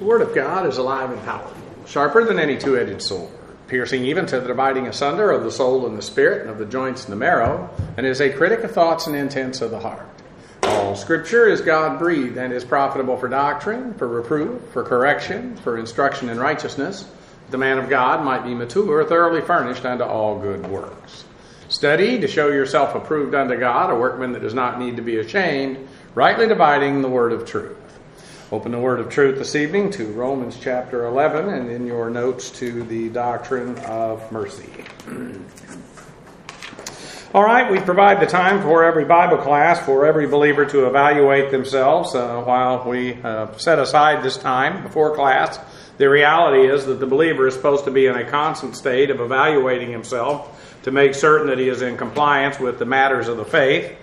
The Word of God is alive and powerful, sharper than any two-edged sword, piercing even to the dividing asunder of the soul and the spirit, and of the joints and the marrow, and is a critic of thoughts and intents of the heart. All Scripture is God-breathed and is profitable for doctrine, for reproof, for correction, for instruction in righteousness, that the man of God might be mature, thoroughly furnished unto all good works. Study to show yourself approved unto God, a workman that does not need to be ashamed, rightly dividing the word of truth. Open the word of truth this evening to Romans chapter 11, and in your notes to the doctrine of mercy. All right, we provide the time for every Bible class for every believer to evaluate themselves. While we set aside this time before class, the reality is that the believer is supposed to be in a constant state of evaluating himself to make certain that he is in compliance with the matters of the faith.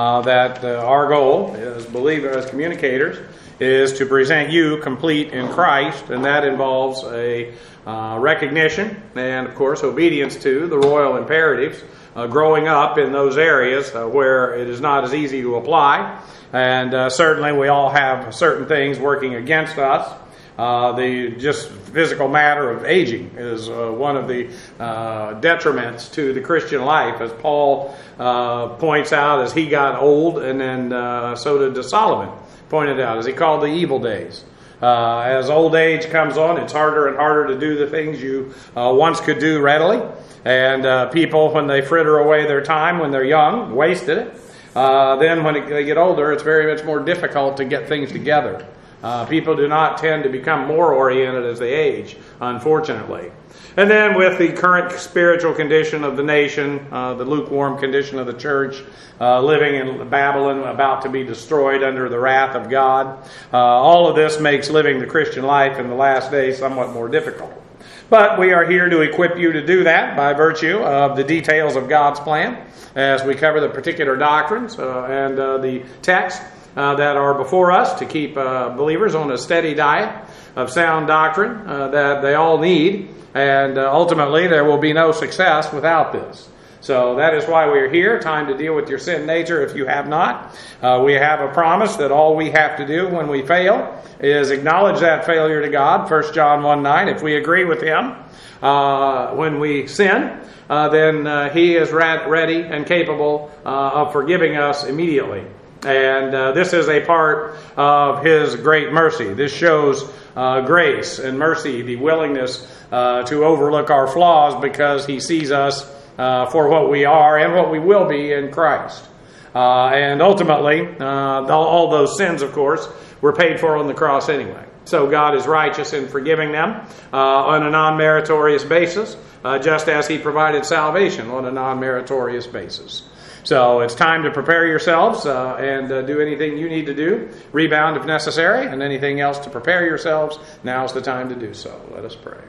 Our goal as believers, as communicators, is to present you complete in Christ, and that involves a recognition and, of course, obedience to the royal imperatives, growing up in those areas where it is not as easy to apply. And certainly we all have certain things working against us. The just physical matter of aging is one of the detriments to the Christian life, as Paul points out as he got old, and then so did Solomon pointed out as he called the evil days. As old age comes on, it's harder and harder to do the things you once could do readily. And people, when they fritter away their time when they're young, wasted it. Then when they get older, it's very much more difficult to get things together. People do not tend to become more oriented as they age, unfortunately. And then with the current spiritual condition of the nation, the lukewarm condition of the church, living in Babylon, about to be destroyed under the wrath of God, all of this makes living the Christian life in the last days somewhat more difficult. But we are here to equip you to do that by virtue of the details of God's plan as we cover the particular doctrines and the texts that are before us to keep believers on a steady diet of sound doctrine that they all need. And ultimately, there will be no success without this. So that is why we are here, time to deal with your sin nature if you have not. We have a promise that all we have to do when we fail is acknowledge that failure to God, 1 John 1:9. If we agree with Him when we sin, then He is ready and capable of forgiving us immediately. And this is a part of His great mercy. This shows grace and mercy, the willingness to overlook our flaws because He sees us for what we are and what we will be in Christ. And ultimately, all those sins, of course, were paid for on the cross anyway. So God is righteous in forgiving them on a non-meritorious basis, just as He provided salvation on a non-meritorious basis. So it's time to prepare yourselves and do anything you need to do. Rebound if necessary, and anything else to prepare yourselves. Now's the time to do so. Let us pray.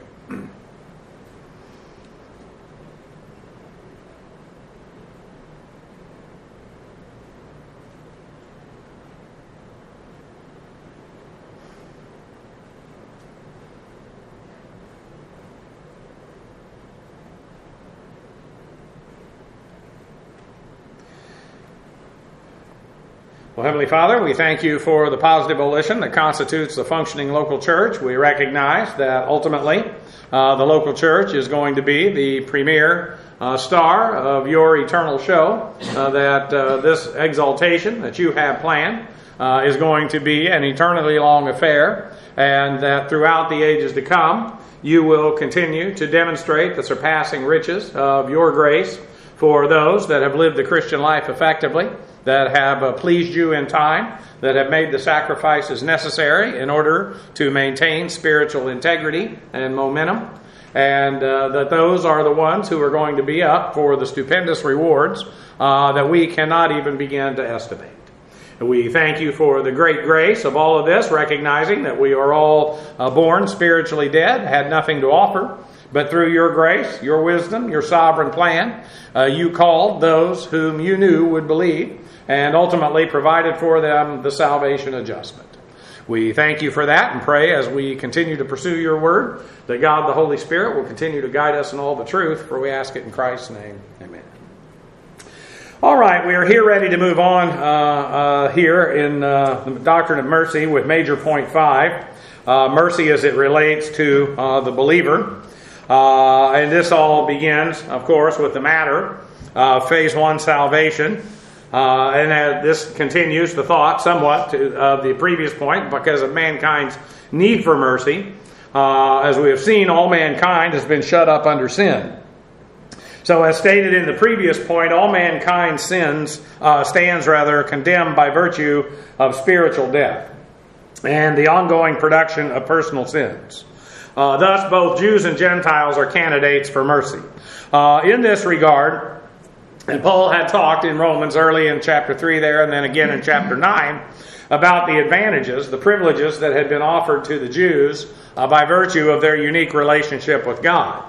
Well, Heavenly Father, we thank You for the positive volition that constitutes the functioning local church. We recognize that ultimately the local church is going to be the premier star of Your eternal show, that this exaltation that You have planned is going to be an eternally long affair, and that throughout the ages to come, You will continue to demonstrate the surpassing riches of Your grace for those that have lived the Christian life effectively, that have pleased You in time, that have made the sacrifices necessary in order to maintain spiritual integrity and momentum, and that those are the ones who are going to be up for the stupendous rewards that we cannot even begin to estimate. We thank You for the great grace of all of this, recognizing that we are all born spiritually dead, had nothing to offer. But through Your grace, Your wisdom, Your sovereign plan, You called those whom You knew would believe, and ultimately provided for them the salvation adjustment. We thank You for that and pray as we continue to pursue Your word, that God the Holy Spirit will continue to guide us in all the truth, for we ask it in Christ's name. Amen. All right, we are here ready to move on here in the doctrine of mercy with major point 5. Mercy as it relates to the believer. And this all begins, of course, with the matter of phase 1 salvation. And this continues the thought somewhat of the previous point because of mankind's need for mercy. As we have seen, all mankind has been shut up under sin. So as stated in the previous point, all mankind stands condemned by virtue of spiritual death and the ongoing production of personal sins. Thus, both Jews and Gentiles are candidates for mercy. In this regard, and Paul had talked in Romans early in chapter 3 there, and then again in chapter 9, about the advantages, the privileges that had been offered to the Jews by virtue of their unique relationship with God.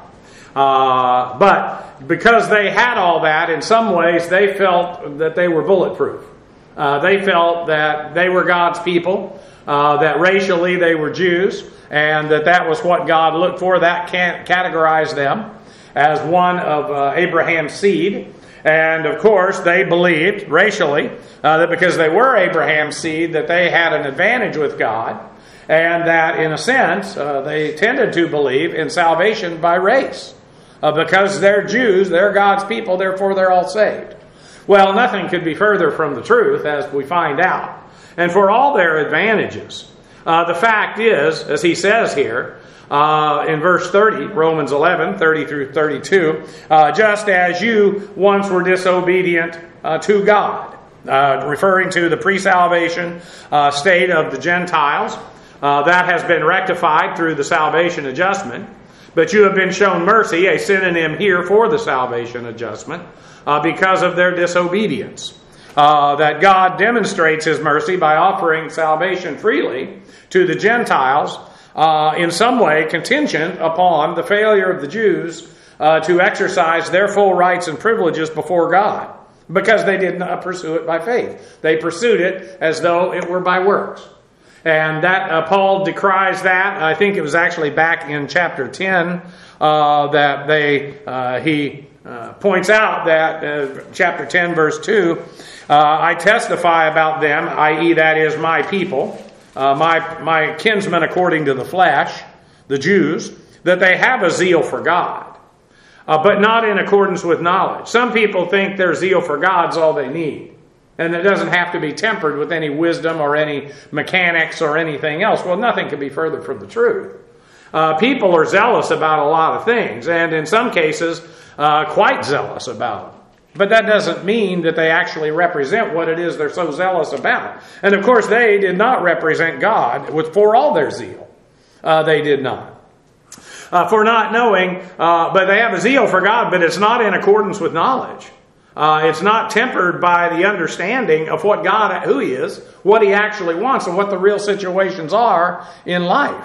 But because they had all that, in some ways they felt that they were bulletproof. They felt that they were God's people, that racially they were Jews, and that was what God looked for. That categorized them as one of Abraham's seed. And of course they believed racially that because they were Abraham's seed that they had an advantage with God, and that in a sense they tended to believe in salvation by race. Because they're Jews, they're God's people, therefore they're all saved. Well, nothing could be further from the truth, as we find out. And for all their advantages, the fact is, as he says here, in verse 30, Romans 11, 30 through 32, just as you once were disobedient to God, referring to the pre-salvation state of the Gentiles, that has been rectified through the salvation adjustment. But you have been shown mercy, a synonym here for the salvation adjustment, because of their disobedience. That God demonstrates His mercy by offering salvation freely to the Gentiles, in some way contingent upon the failure of the Jews to exercise their full rights and privileges before God, because they did not pursue it by faith. They pursued it as though it were by works. And that Paul decries that. I think it was actually back in chapter 10 that he points out that chapter 10 verse 2, I testify about them, i.e. that is my people, my kinsmen according to the flesh, the Jews, that they have a zeal for God, but not in accordance with knowledge. Some people think their zeal for God's all they need. And it doesn't have to be tempered with any wisdom or any mechanics or anything else. Well, nothing could be further from the truth. People are zealous about a lot of things, and in some cases, quite zealous about them. But that doesn't mean that they actually represent what it is they're so zealous about. And of course, they did not represent God for all their zeal. They did not. For not knowing, but they have a zeal for God, but it's not in accordance with knowledge. It's not tempered by the understanding of what God, who He is, what He actually wants, and what the real situations are in life.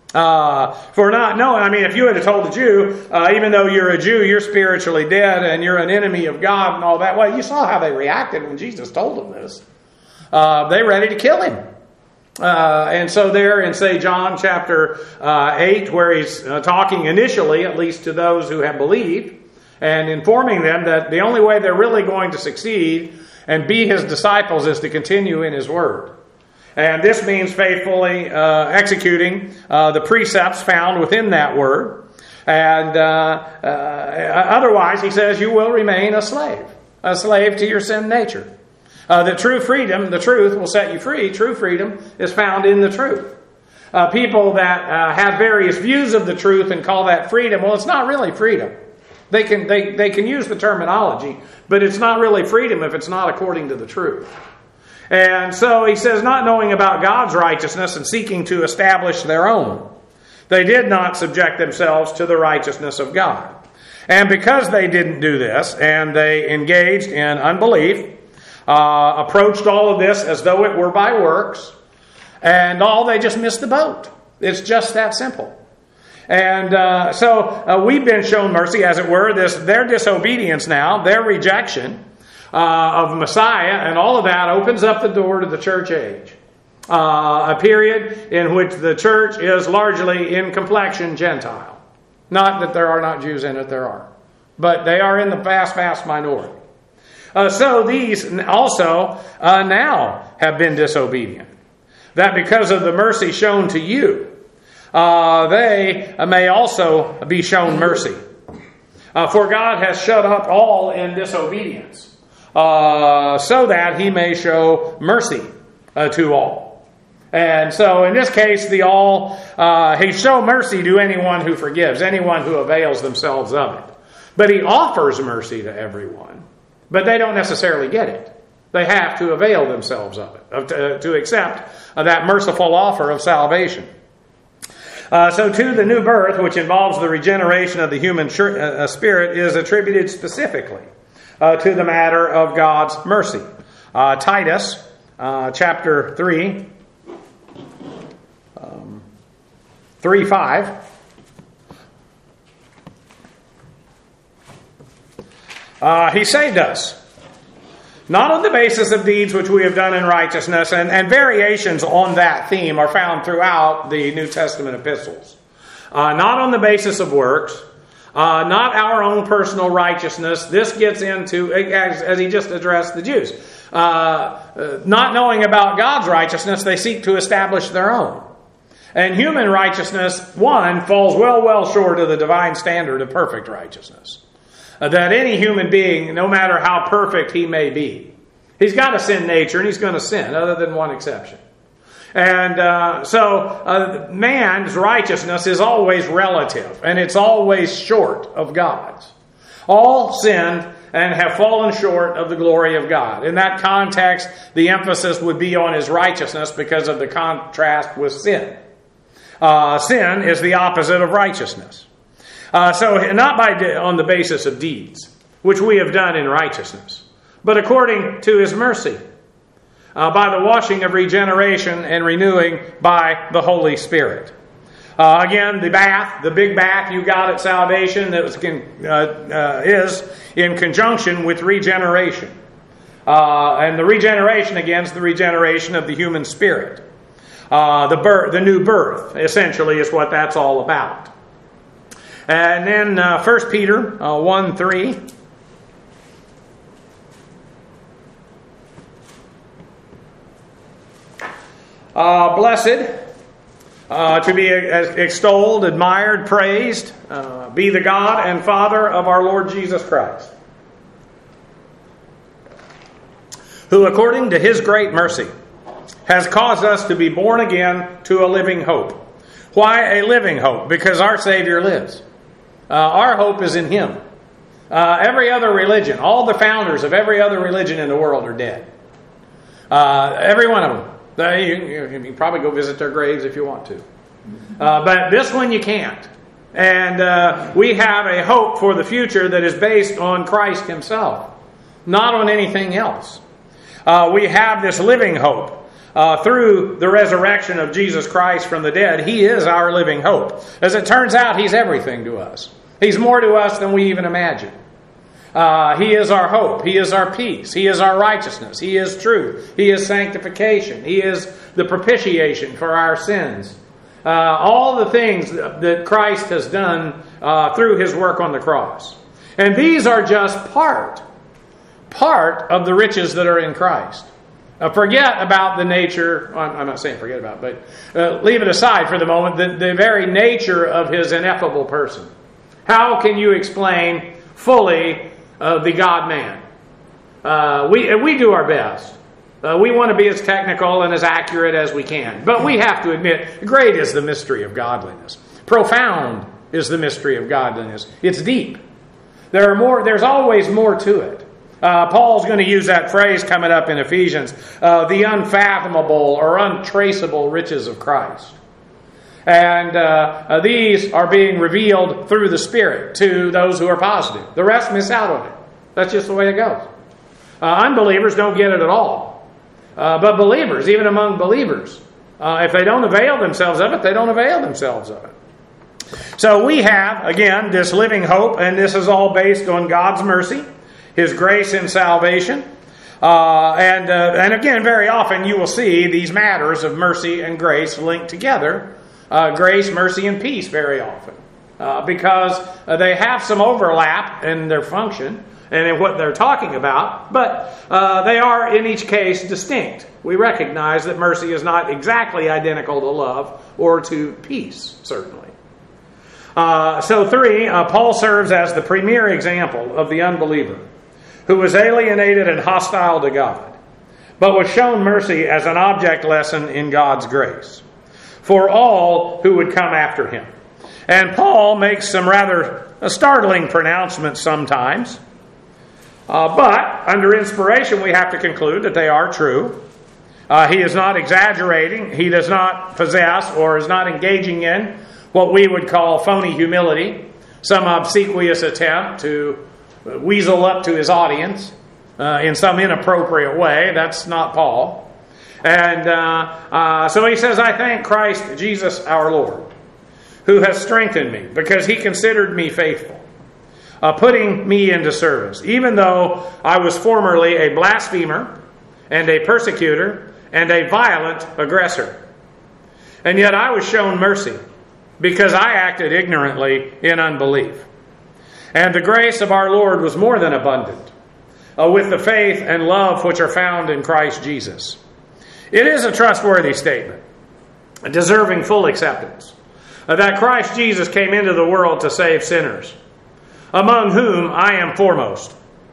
For not knowing, I mean, if you had told a Jew, even though you're a Jew, you're spiritually dead and you're an enemy of God and all that, well, you saw how they reacted when Jesus told them this. They were ready to kill Him. And so there in, say, John chapter 8, where He's talking initially, at least to those who have believed, and informing them that the only way they're really going to succeed and be His disciples is to continue in His Word. And this means faithfully executing the precepts found within that Word. And otherwise, He says, you will remain a slave to your sin nature. The true freedom, the truth will set you free. True freedom is found in the truth. People that have various views of the truth and call that freedom, well, it's not really freedom. They can use the terminology, but it's not really freedom if it's not according to the truth. And so he says, not knowing about God's righteousness and seeking to establish their own, they did not subject themselves to the righteousness of God. And because they didn't do this, and they engaged in unbelief, approached all of this as though it were by works, and they just missed the boat. It's just that simple. And so we've been shown mercy, as it were, their disobedience now, their rejection of Messiah, and all of that opens up the door to the church age. A period in which the church is largely in complexion Gentile. Not that there are not Jews in it, there are. But they are in the vast, vast minority. So these also now have been disobedient, that because of the mercy shown to you, they may also be shown mercy. For God has shut up all in disobedience, so that he may show mercy to all. And so in this case, he show mercy to anyone who forgives, anyone who avails themselves of it. But he offers mercy to everyone, but they don't necessarily get it. They have to avail themselves of it, to accept that merciful offer of salvation. So to the new birth, which involves the regeneration of the human spirit, is attributed specifically to the matter of God's mercy. Titus chapter 3, 3:5. He saved us, not on the basis of deeds which we have done in righteousness, and variations on that theme are found throughout the New Testament epistles. Not on the basis of works, not our own personal righteousness. This gets into, as he just addressed the Jews, not knowing about God's righteousness, they seek to establish their own. And human righteousness, one, falls well short of the divine standard of perfect righteousness. That any human being, no matter how perfect he may be, he's got a sin nature and he's going to sin, other than one exception. And so man's righteousness is always relative, and it's always short of God's. All sinned and have fallen short of the glory of God. In that context, the emphasis would be on his righteousness because of the contrast with sin. Sin is the opposite of righteousness. So not on the basis of deeds, which we have done in righteousness, but according to his mercy, by the washing of regeneration and renewing by the Holy Spirit. Again, the big bath you got at salvation that is in conjunction with regeneration. And the regeneration, again, is the regeneration of the human spirit. The new birth, essentially, is what that's all about. And then 1 Peter 1:3. Blessed, to be extolled, admired, praised, be the God and Father of our Lord Jesus Christ, who according to his great mercy has caused us to be born again to a living hope. Why a living hope? Because our Savior lives. Our hope is in him. Every other religion, all the founders of every other religion in the world are dead. Every one of them. You can probably go visit their graves if you want to. But this one you can't. And we have a hope for the future that is based on Christ himself, not on anything else. We have this living hope. Through the resurrection of Jesus Christ from the dead, he is our living hope. As it turns out, he's everything to us. He's more to us than we even imagine. He is our hope. He is our peace. He is our righteousness. He is truth. He is sanctification. He is the propitiation for our sins. All the things that Christ has done through his work on the cross. And these are just part of the riches that are in Christ. Forget about the nature, I'm not saying forget about, but leave it aside for the moment, the very nature of his ineffable person. How can you explain fully the God-man? We do our best. We want to be as technical and as accurate as we can. But we have to admit, great is the mystery of godliness. Profound is the mystery of godliness. It's deep. There's always more to it. Paul's going to use that phrase coming up in Ephesians, the unfathomable or untraceable riches of Christ. And these are being revealed through the Spirit to those who are positive. The rest miss out on it. That's just the way it goes. Unbelievers don't get it at all. But believers, even among believers, if they don't avail themselves of it, they don't avail themselves of it. So we have, again, this living hope, and this is all based on God's mercy, his grace in salvation. And again, very often you will see these matters of mercy and grace linked together. Grace, mercy, and peace very often. Because they have some overlap in their function. and in what they're talking about, but they are in each case distinct. We recognize that mercy is not exactly identical to love or to peace, certainly. So 3, Paul serves as the premier example of the unbeliever who was alienated and hostile to God, but was shown mercy as an object lesson in God's grace for all who would come after him. And Paul makes some rather startling pronouncements sometimes, but under inspiration we have to conclude that they are true. He is not exaggerating. He does not possess or is not engaging in what we would call phony humility, some obsequious attempt to weasel up to his audience in some inappropriate way. That's not Paul. And so he says, I thank Christ Jesus our Lord, who has strengthened me, because he considered me faithful, putting me into service, even though I was formerly a blasphemer and a persecutor and a violent aggressor. And yet I was shown mercy, because I acted ignorantly in unbelief. And the grace of our Lord was more than abundant, with the faith and love which are found in Christ Jesus. It is a trustworthy statement, deserving full acceptance, that Christ Jesus came into the world to save sinners, among whom I am foremost.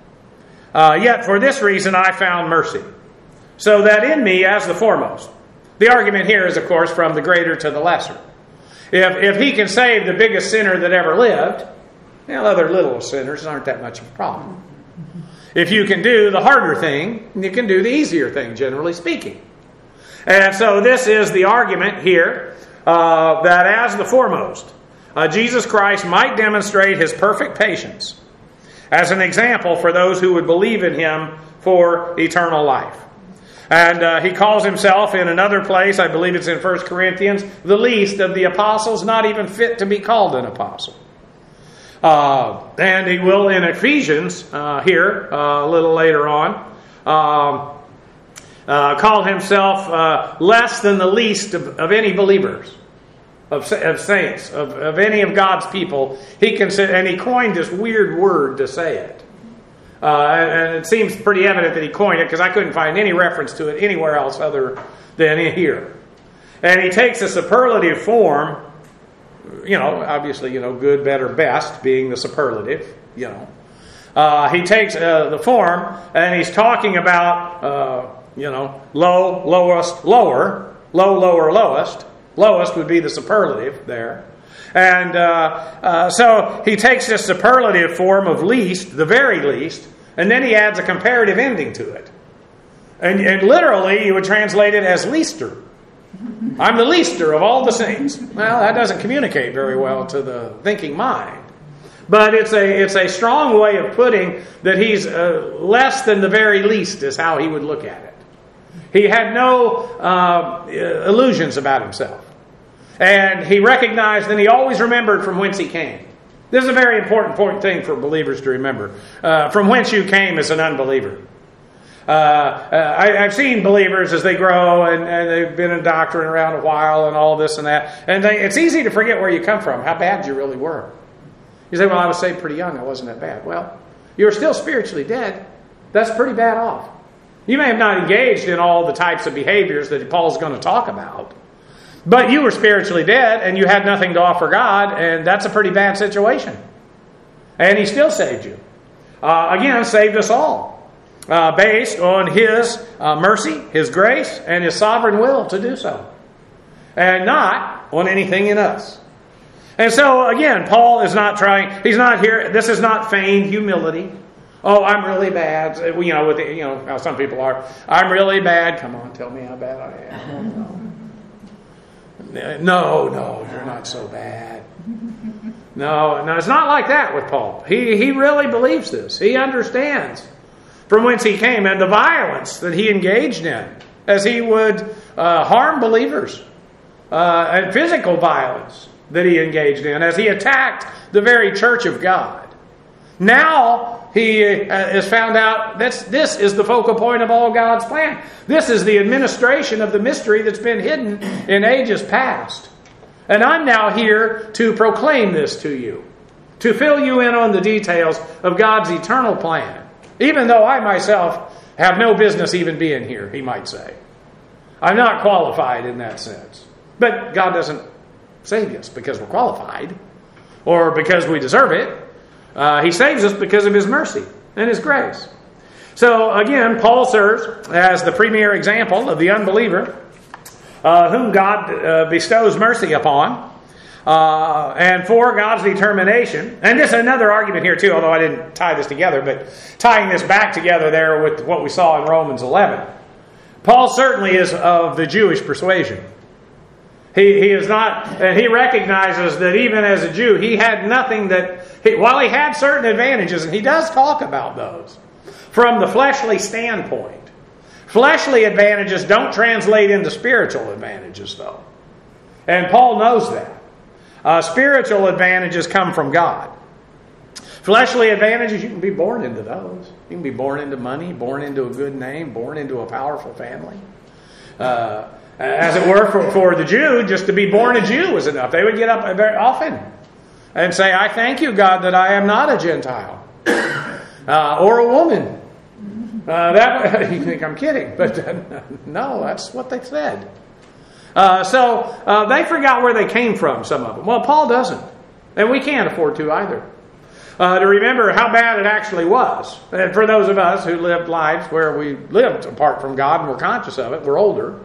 Yet for this reason I found mercy, so that in me as the foremost. The argument here is, of course, from the greater to the lesser. If he can save the biggest sinner that ever lived, other little sinners aren't that much of a problem. If you can do the harder thing, you can do the easier thing, generally speaking. And so this is the argument here, that as the foremost, Jesus Christ might demonstrate his perfect patience as an example for those who would believe in him for eternal life. And he calls himself in another place, I believe it's in 1 Corinthians, the least of the apostles, not even fit to be called an apostle. And he will in Ephesians here a little later on call himself less than the least of any believers, of saints, of any of God's people. And he coined this weird word to say it. And it seems pretty evident that he coined it, because I couldn't find any reference to it anywhere else other than in here. And he takes a superlative form, obviously, good, better, best being the superlative, He takes the form, and he's talking about, low, lowest, lower, low, lower, lowest. Lowest would be the superlative there. And so he takes this superlative form of least, the very least, and then he adds a comparative ending to it. And literally, you would translate it as leaster. I'm the leaster of all the saints. Well, that doesn't communicate very well to the thinking mind. But it's a strong way of putting that he's less than the very least is how he would look at it. He had no illusions about himself. And he recognized and he always remembered from whence he came. This is a very important thing for believers to remember. From whence you came as an unbeliever. I've seen believers as they grow and they've been in doctrine around a while and all this and that. And it's easy to forget where you come from, how bad you really were. You say, well, I was saved pretty young. I wasn't that bad. Well, you're still spiritually dead. That's pretty bad off. You may have not engaged in all the types of behaviors that Paul's going to talk about. But you were spiritually dead and you had nothing to offer God, and that's a pretty bad situation. And he still saved you. Again, saved us all. Based on his mercy, his grace, and his sovereign will to do so. And not on anything in us. And so, again, Paul is not trying, he's not here, this is not feigned humility. Oh, I'm really bad. How some people are. I'm really bad. Come on, tell me how bad I am. No, you're not so bad. No, it's not like that with Paul. He really believes this. He understands from whence he came and the violence that he engaged in as he would harm believers and physical violence that he engaged in as he attacked the very church of God. Now he has found out that this is the focal point of all God's plan. This is the administration of the mystery that's been hidden in ages past. And I'm now here to proclaim this to you. to fill you in on the details of God's eternal plan. Even though I myself have no business even being here, he might say. I'm not qualified in that sense. But God doesn't save us because we're qualified or because we deserve it. He saves us because of His mercy and His grace. So again, Paul serves as the premier example of the unbeliever whom God bestows mercy upon. And for God's determination, and this is another argument here too, although I didn't tie this together, but tying this back together there with what we saw in Romans 11. Paul certainly is of the Jewish persuasion. He is not, and he recognizes that even as a Jew, he had nothing while he had certain advantages, and he does talk about those, from the fleshly standpoint. Fleshly advantages don't translate into spiritual advantages, though. And Paul knows that. Spiritual advantages come from God. Fleshly advantages, you can be born into those. You can be born into money, born into a good name, born into a powerful family. As it were, for the Jew, just to be born a Jew was enough. They would get up very often and say, I thank you, God, that I am not a Gentile or a woman. You think I'm kidding, but no, that's what they said. So they forgot where they came from, some of them. Well, Paul doesn't. And we can't afford to either. To remember how bad it actually was. And for those of us who lived lives where we lived apart from God and were conscious of it, we're older,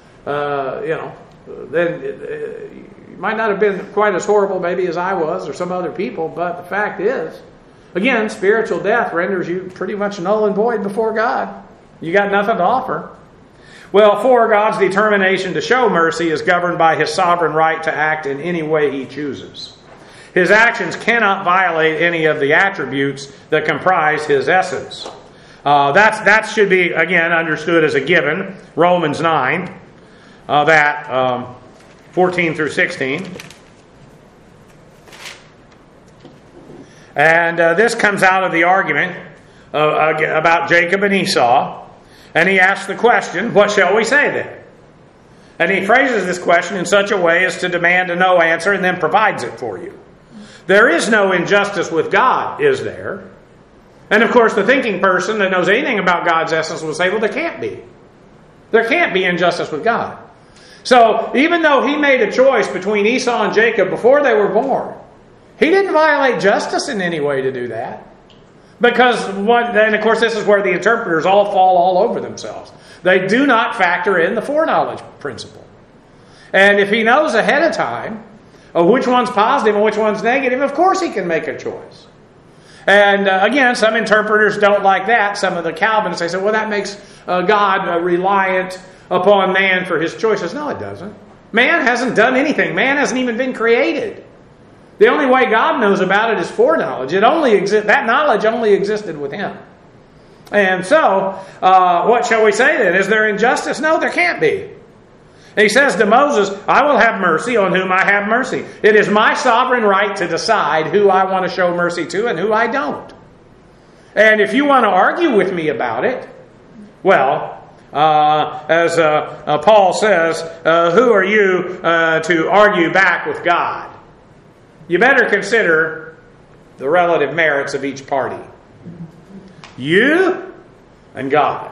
then it might not have been quite as horrible maybe as I was or some other people, but the fact is, again, spiritual death renders you pretty much null and void before God. You got nothing to offer. Well, for God's determination to show mercy is governed by His sovereign right to act in any way He chooses. His actions cannot violate any of the attributes that comprise His essence. That should be, again, understood as a given. Romans 9, 14 through 16. And this comes out of the argument about Jacob and Esau. And he asks the question, what shall we say then? And he phrases this question in such a way as to demand a no answer and then provides it for you. There is no injustice with God, is there? And of course, the thinking person that knows anything about God's essence will say, well, there can't be. There can't be injustice with God. So even though he made a choice between Esau and Jacob before they were born, he didn't violate justice in any way to do that. Because, and of course, this is where the interpreters all fall all over themselves. They do not factor in the foreknowledge principle. And if he knows ahead of time which one's positive and which one's negative, of course he can make a choice. And again, some interpreters don't like that. Some of the Calvinists, they say, well, that makes God reliant upon man for his choices. No, it doesn't. Man hasn't done anything. Man hasn't even been created. The only way God knows about it is foreknowledge. That knowledge only existed with Him. And so, what shall we say then? Is there injustice? No, there can't be. And He says to Moses, I will have mercy on whom I have mercy. It is my sovereign right to decide who I want to show mercy to and who I don't. And if you want to argue with me about it, well, as Paul says, who are you to argue back with God? You better consider the relative merits of each party. You and God.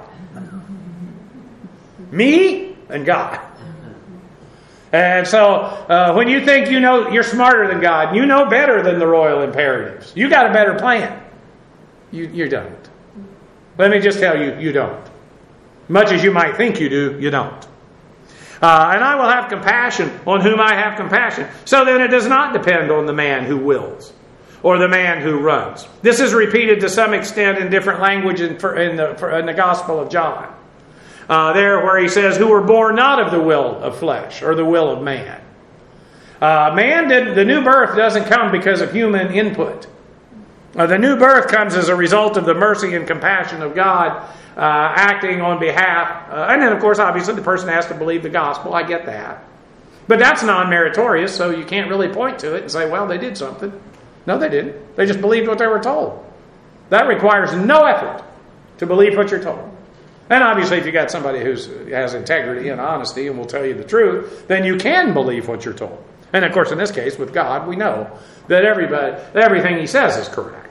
Me and God. And so when you think you know you're smarter than God, you know better than the royal imperatives. You got a better plan. You don't. Let me just tell you, you don't. Much as you might think you do, you don't. And I will have compassion on whom I have compassion. So then it does not depend on the man who wills or the man who runs. This is repeated to some extent in different language in the Gospel of John. There where he says, who were born not of the will of flesh or the will of man. The new birth doesn't come because of human input. The new birth comes as a result of the mercy and compassion of God acting on behalf. And then, of course, obviously, the person has to believe the gospel. I get that. But that's non-meritorious, so you can't really point to it and say, well, they did something. No, they didn't. They just believed what they were told. That requires no effort to believe what you're told. And obviously, if you got somebody who has integrity and honesty and will tell you the truth, then you can believe what you're told. And of course, in this case, with God, we know that everything he says is correct.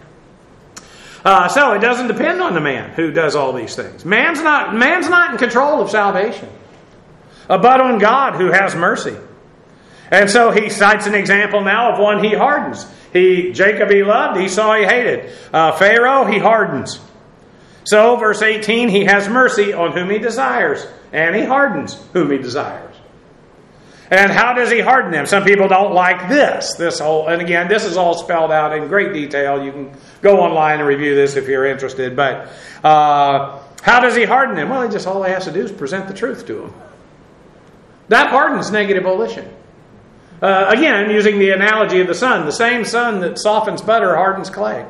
So it doesn't depend on the man who does all these things. Man's not in control of salvation, but on God who has mercy. And so he cites an example now of one he hardens. Jacob he loved, Esau he hated. Pharaoh he hardens. So, verse 18, he has mercy on whom he desires, and he hardens whom he desires. And how does he harden them? Some people don't like this. And again, this is all spelled out in great detail. You can go online and review this if you're interested. But how does he harden them? Well, all he has to do is present the truth to them. That hardens negative volition. Again, using the analogy of the sun. The same sun that softens butter hardens clay.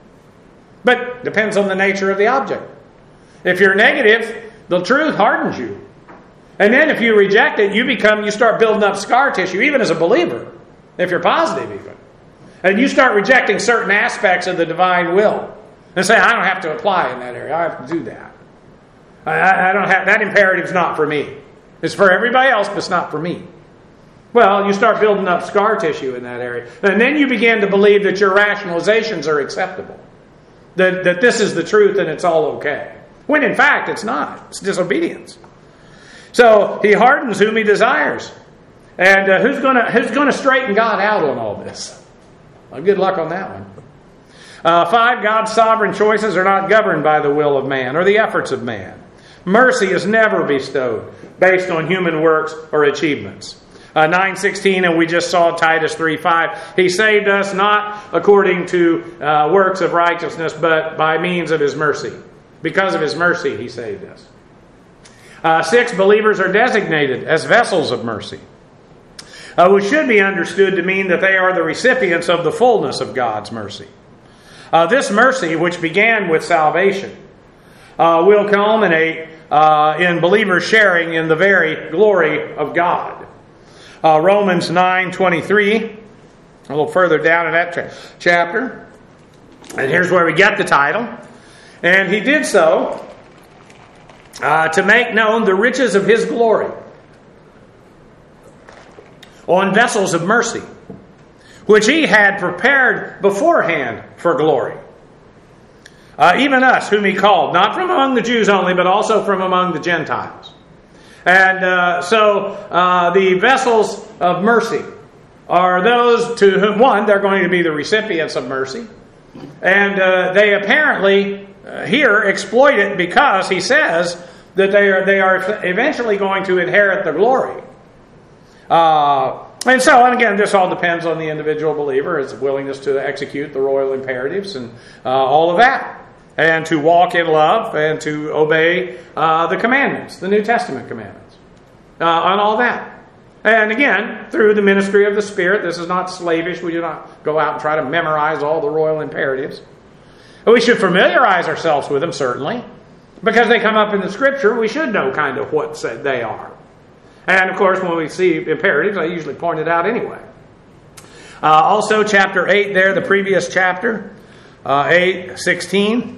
But depends on the nature of the object. If you're negative, the truth hardens you. And then if you reject it, you start building up scar tissue, even as a believer, if you're positive even. And you start rejecting certain aspects of the divine will. And say, I don't have to apply in that area. I have to do that. I don't have, that imperative's not for me. It's for everybody else, but it's not for me. Well, you start building up scar tissue in that area. And then you begin to believe that your rationalizations are acceptable. That this is the truth and it's all okay. When in fact it's not. It's disobedience. So he hardens whom he desires. And who's going to straighten God out on all this? Well, good luck on that one. 5, God's sovereign choices are not governed by the will of man or the efforts of man. Mercy is never bestowed based on human works or achievements. 9:16, and we just saw Titus 3:5. He saved us not according to works of righteousness, but by means of his mercy. Because of his mercy, he saved us. 6, believers are designated as vessels of mercy, which should be understood to mean that they are the recipients of the fullness of God's mercy. This mercy, which began with salvation, will culminate in believers sharing in the very glory of God. Romans 9:23, a little further down in that chapter. And here's where we get the title. And he did so to make known the riches of his glory on vessels of mercy, which he had prepared beforehand for glory. Even us, whom he called, not from among the Jews only, but also from among the Gentiles. And so the vessels of mercy are those to whom, one, they're going to be the recipients of mercy. And they apparently here exploit it because he says that they are eventually going to inherit the glory. And again, this all depends on the individual believer, his willingness to execute the royal imperatives and all of that. And to walk in love and to obey the commandments, the New Testament commandments, on all that. And again, through the ministry of the Spirit, this is not slavish. We do not go out and try to memorize all the royal imperatives. We should familiarize ourselves with them, certainly. Because they come up in the Scripture, we should know kind of what they are. And of course, when we see imperatives, I usually point it out anyway. Also, chapter 8 there, the previous chapter, 8:16.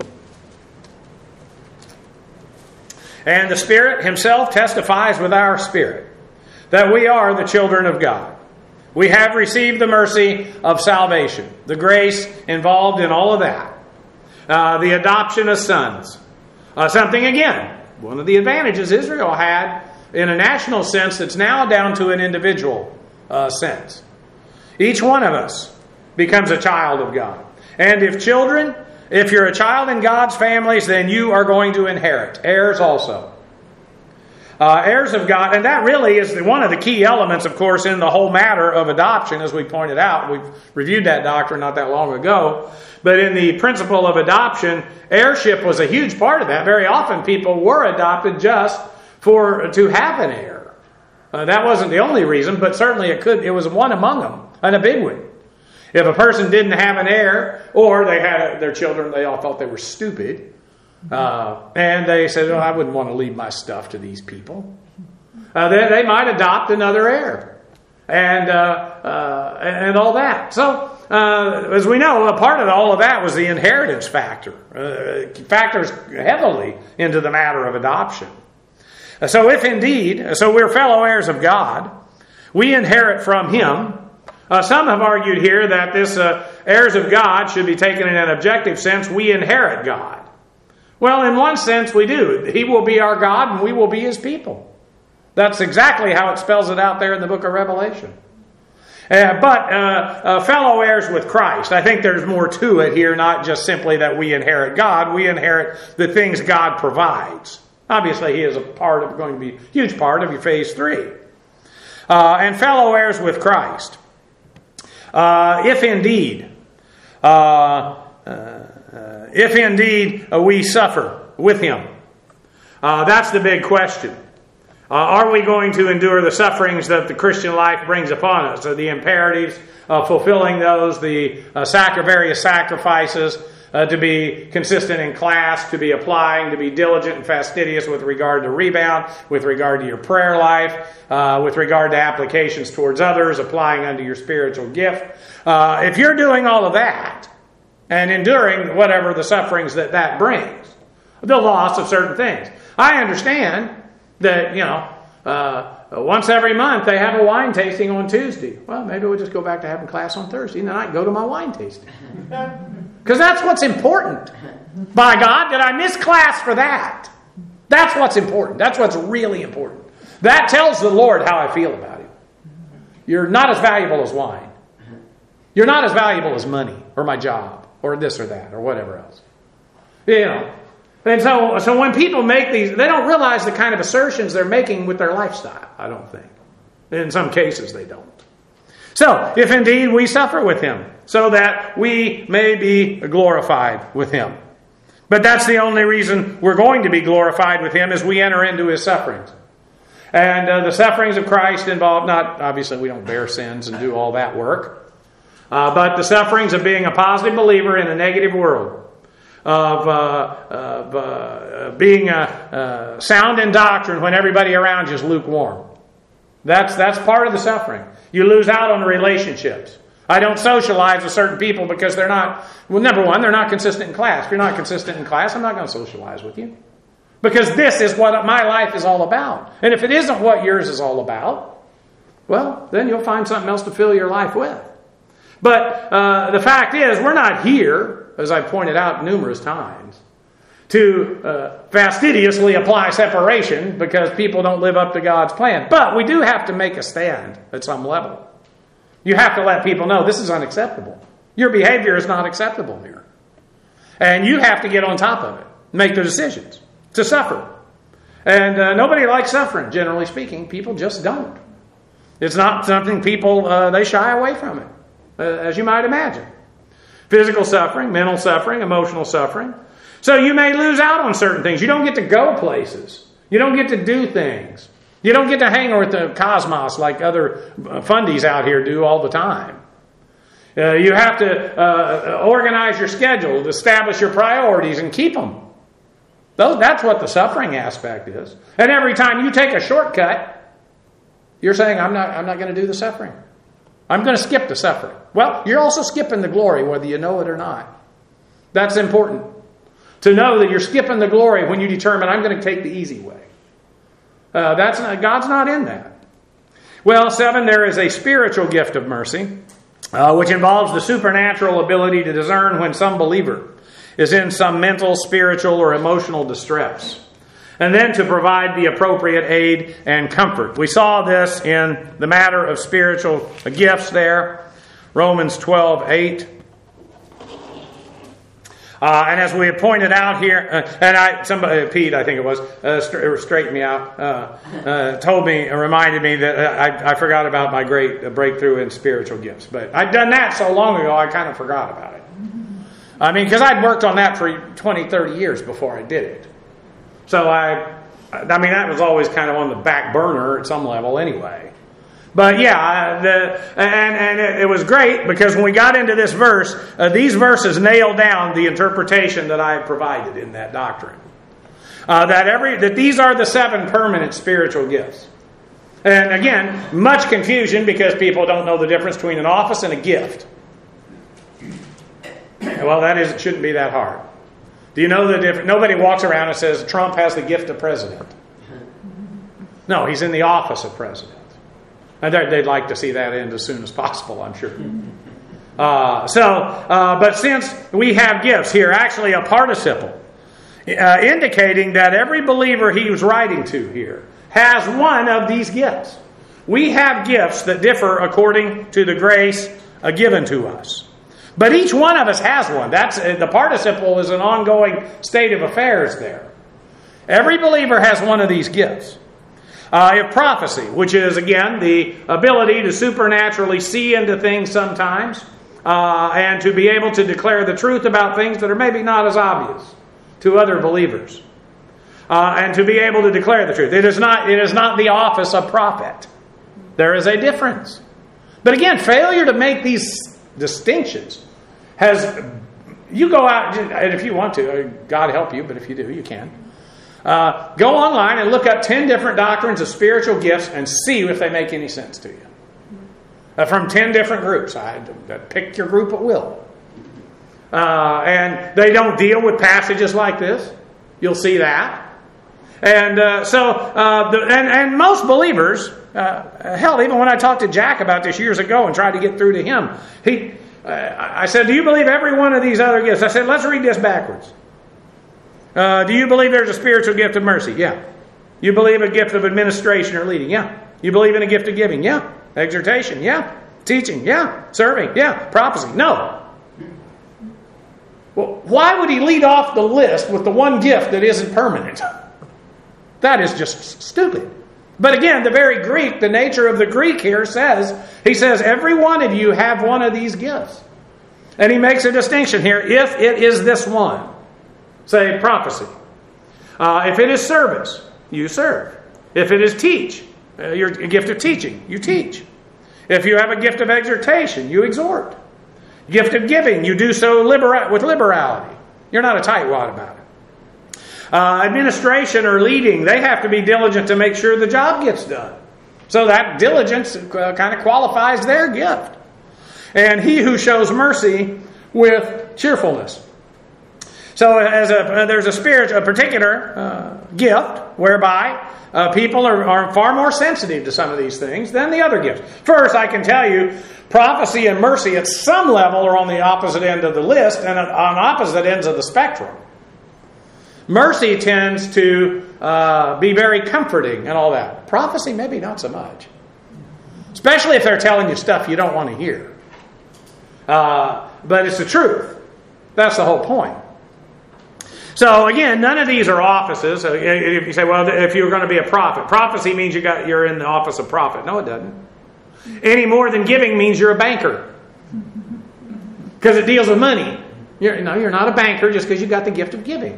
And the Spirit himself testifies with our spirit that we are the children of God. We have received the mercy of salvation, the grace involved in all of that. The adoption of sons. Something, again, one of the advantages Israel had in a national sense that's now down to an individual sense. Each one of us becomes a child of God. And if you're a child in God's families, then you are going to inherit. Heirs also. Heirs of God. And that really is one of the key elements, of course, in the whole matter of adoption, as we pointed out. We've reviewed that doctrine not that long ago. But in the principle of adoption, heirship was a huge part of that. Very often people were adopted just to have an heir. That wasn't the only reason, but certainly it was one among them, and a big one. If a person didn't have an heir, or they had their children, they all thought they were stupid, and they said, I wouldn't want to leave my stuff to these people, then they might adopt another heir, and all that. So, as we know, a part of all of that was the inheritance factor. Factors heavily into the matter of adoption. So we're fellow heirs of God, We inherit from Him. Some have argued here that this heirs of God should be taken in an objective sense. We inherit God. Well, in one sense we do. He will be our God and we will be His people. That's exactly how it spells it out there in the book of Revelation. But fellow heirs with Christ, I think there's more to it here, not just simply that we inherit God. We inherit the things God provides. Obviously, He is going to be a huge part of your phase 3. And fellow heirs with Christ. If indeed we suffer with Him. That's the big question. Are we going to endure the sufferings that the Christian life brings upon us? The imperatives of fulfilling those, the various sacrifices, to be consistent in class, to be applying, to be diligent and fastidious with regard to rebound, with regard to your prayer life, with regard to applications towards others, applying unto your spiritual gift. If you're doing all of that and enduring whatever the sufferings that brings, the loss of certain things. I understand that, once every month they have a wine tasting on Tuesday. Well, maybe we'll just go back to having class on Thursday and then I can go to my wine tasting. Because that's what's important. By God, did I miss class for that? That's what's important. That's what's really important. That tells the Lord how I feel about Him. You're not as valuable as wine. You're not as valuable as money or my job or this or that or whatever else. And so when people make these, they don't realize the kind of assertions they're making with their lifestyle, I don't think. In some cases, they don't. So, if indeed we suffer with Him, so that we may be glorified with Him. But that's the only reason we're going to be glorified with Him, as we enter into His sufferings. And the sufferings of Christ involve obviously we don't bear sins and do all that work, but the sufferings of being a positive believer in a negative world. Of being sound in doctrine when everybody around you is lukewarm. That's part of the suffering. You lose out on the relationships. I don't socialize with certain people because they're not, number one, they're not consistent in class. If you're not consistent in class, I'm not going to socialize with you. Because this is what my life is all about. And if it isn't what yours is all about, well, then you'll find something else to fill your life with. But the fact is, we're not here, as I've pointed out numerous times, to fastidiously apply separation because people don't live up to God's plan. But we do have to make a stand at some level. You have to let people know this is unacceptable. Your behavior is not acceptable here. And you have to get on top of it. Make the decisions to suffer. And nobody likes suffering, generally speaking. People just don't. It's not something people, they shy away from it, as you might imagine. Physical suffering, mental suffering, emotional suffering. So you may lose out on certain things. You don't get to go places. You don't get to do things. You don't get to hang with the cosmos like other fundies out here do all the time. You have to organize your schedule, establish your priorities, and keep them. That's what the suffering aspect is. And every time you take a shortcut, you're saying, I'm not going to do the suffering. I'm going to skip the suffering. Well, you're also skipping the glory, whether you know it or not. That's important. To know that you're skipping the glory when you determine, I'm going to take the easy way. God's not in that. Well, 7, there is a spiritual gift of mercy, which involves the supernatural ability to discern when some believer is in some mental, spiritual, or emotional distress. And then to provide the appropriate aid and comfort. We saw this in the matter of spiritual gifts there. Romans 12:8. And as we have pointed out here, Pete, I think it was, straightened me out, reminded me that I forgot about my great breakthrough in spiritual gifts. But I'd done that so long ago, I kind of forgot about it. I mean, because I'd worked on that for 20, 30 years before I did it. So that was always kind of on the back burner at some level anyway. But yeah, it was great because when we got into this verse, these verses nail down the interpretation that I have provided in that doctrine. That these are the 7 permanent spiritual gifts. And again, much confusion because people don't know the difference between an office and a gift. Well, it shouldn't be that hard. Do you know the difference? Nobody walks around and says Trump has the gift of president. No, he's in the office of president. And they'd like to see that end as soon as possible, I'm sure. But since we have gifts here, actually a participle, indicating that every believer he was writing to here has one of these gifts. We have gifts that differ according to the grace given to us. But each one of us has one. The participle is an ongoing state of affairs there. Every believer has one of these gifts. If prophecy, which is, again, the ability to supernaturally see into things sometimes, and to be able to declare the truth about things that are maybe not as obvious to other believers. And to be able to declare the truth. It is not the office of prophet. There is a difference. But again, failure to make these distinctions you go out, and if you want to, God help you, but if you do, you can. Go online and look up 10 different doctrines of spiritual gifts and see if they make any sense to you. From 10 different groups. Pick your group at will. And they don't deal with passages like this. You'll see that. And and most believers, hell, even when I talked to Jack about this years ago and tried to get through to him, I said, do you believe every one of these other gifts? I said, let's read this backwards. Do you believe there's a spiritual gift of mercy? Yeah. You believe a gift of administration or leading? Yeah. You believe in a gift of giving? Yeah. Exhortation? Yeah. Teaching? Yeah. Serving? Yeah. Prophecy? No. Well, why would he lead off the list with the one gift that isn't permanent? That is just stupid. But again, the very Greek, the nature of the Greek here he says, every one of you have one of these gifts. And he makes a distinction here. If it is this one, say prophecy. If it is service, you serve. If it is teach, your gift of teaching, you teach. If you have a gift of exhortation, you exhort. Gift of giving, you do so with liberality. You're not a tightwad about it. Administration or leading, they have to be diligent to make sure the job gets done. So that diligence kind of qualifies their gift. And he who shows mercy with cheerfulness. So there's a particular gift whereby people are far more sensitive to some of these things than the other gifts. First, I can tell you, prophecy and mercy at some level are on the opposite end of the list and on opposite ends of the spectrum. Mercy tends to be very comforting and all that. Prophecy, maybe not so much. Especially if they're telling you stuff you don't want to hear. But it's the truth. That's the whole point. So again, none of these are offices. If you say, well, if you're going to be a prophet, prophecy means you're in the office of prophet. No, it doesn't. Any more than giving means you're a banker. Because it deals with money. You're not a banker just because you got the gift of giving.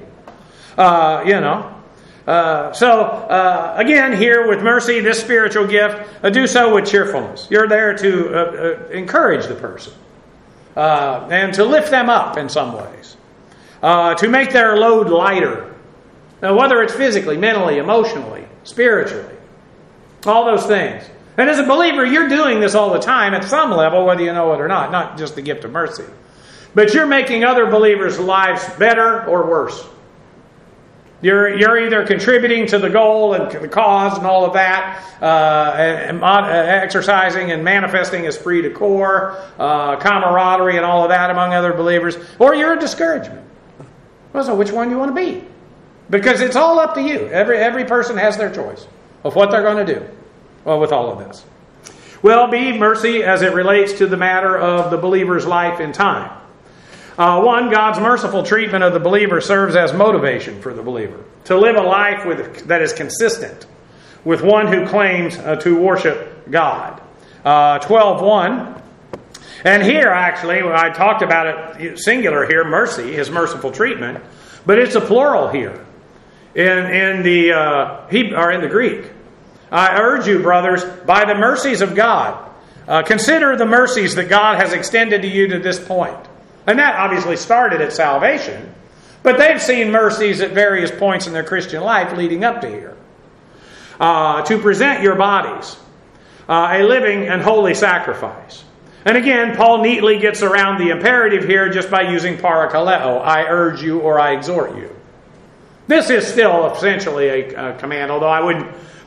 Again, here with mercy, this spiritual gift, do so with cheerfulness. You're there to encourage the person and to lift them up in some ways, to make their load lighter, whether it's physically, mentally, emotionally, spiritually, all those things. And as a believer, you're doing this all the time at some level, whether you know it or not just the gift of mercy. But you're making other believers' lives better or worse. You're either contributing to the goal and the cause and all of that, exercising and manifesting esprit de corps, camaraderie and all of that among other believers, or you're a discouragement. Well, so which one do you want to be? Because it's all up to you. Every person has their choice of what they're going to do with all of this. Well, be mercy as it relates to the matter of the believer's life in time. One, God's merciful treatment of the believer serves as motivation for the believer to live a life that is consistent with one who claims to worship God. 12:1. And here, actually, I talked about it singular here, mercy, his merciful treatment, but it's a plural here in the Greek. I urge you, brothers, by the mercies of God, consider the mercies that God has extended to you to this point. And that obviously started at salvation. But they've seen mercies at various points in their Christian life leading up to here. To present your bodies a living and holy sacrifice. And again, Paul neatly gets around the imperative here just by using parakaleo. I urge you or I exhort you. This is still essentially a command, although I wouldn't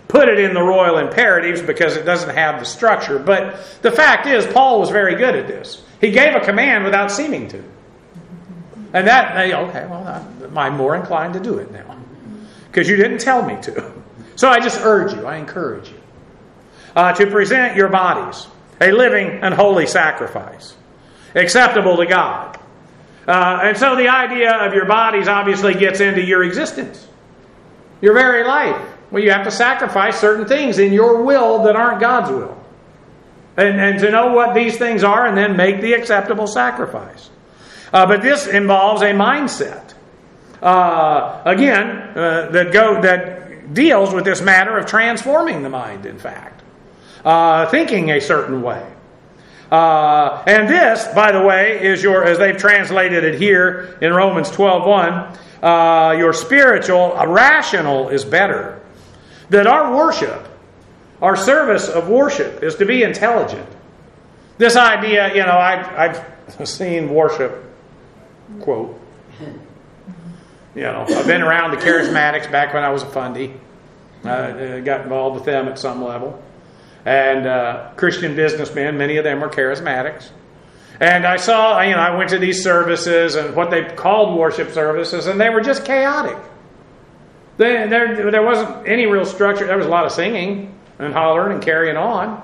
put it in the royal imperatives because it doesn't have the structure. But the fact is, Paul was very good at this. He gave a command without seeming to. And that, okay, well, I'm more inclined to do it now. Because you didn't tell me to. So I just urge you, I encourage you, to present your bodies a living and holy sacrifice, acceptable to God. And so the idea of your bodies obviously gets into your existence, your very life. Well, you have to sacrifice certain things in your will that aren't God's will. And to know what these things are and then make the acceptable sacrifice. But this involves a mindset. That deals with this matter of transforming the mind, in fact. Thinking a certain way. And this, by the way, is as they've translated it here in Romans 12:1, your spiritual, rational is better. That our worship, our service of worship, is to be intelligent. This idea, I've seen worship, quote, I've been around the charismatics back when I was a fundy. Got involved with them at some level. And Christian businessmen, many of them were charismatics. And I saw, I went to these services and what they called worship services, and they were just chaotic. There wasn't any real structure. There was a lot of singing and hollering and carrying on.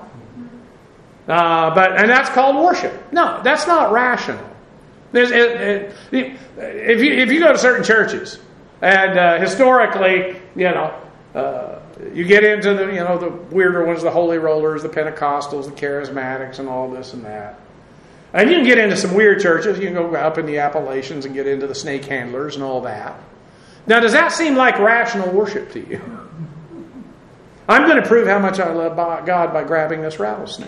And that's called worship. No, that's not rational. If you go to certain churches, and historically, you get into the weirder ones, the Holy Rollers, the Pentecostals, the Charismatics, and all this and that. And you can get into some weird churches. You can go up in the Appalachians and get into the snake handlers and all that. Now, does that seem like rational worship to you? I'm going to prove how much I love God by grabbing this rattlesnake.